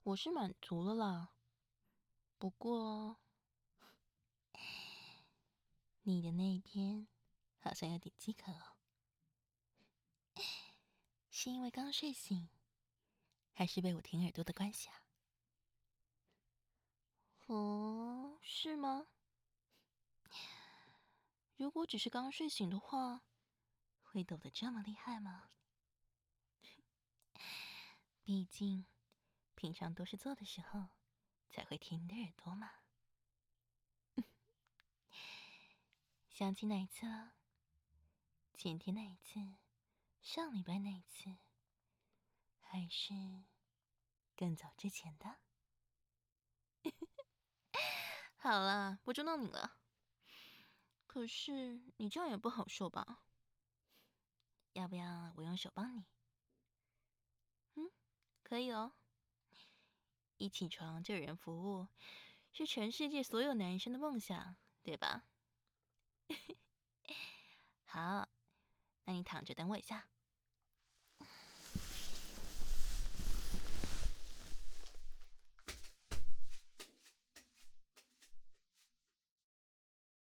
我是满足了啦。不过你的那一边好像有点饥渴哦，是因为刚睡醒，还是被我舔耳朵的关系啊？哦，是吗？如果只是刚睡醒的话，会抖得这么厉害吗？毕竟平常都是做的时候才会舔你的耳朵嘛。想起哪一次了？前天那一次，上礼拜那一次，还是更早之前的？好啦，不捉弄你了。可是你这样也不好受吧？要不要我用手帮你？嗯，可以哦。一起床就有人服务，是全世界所有男生的梦想，对吧？好，那你躺着等我一下。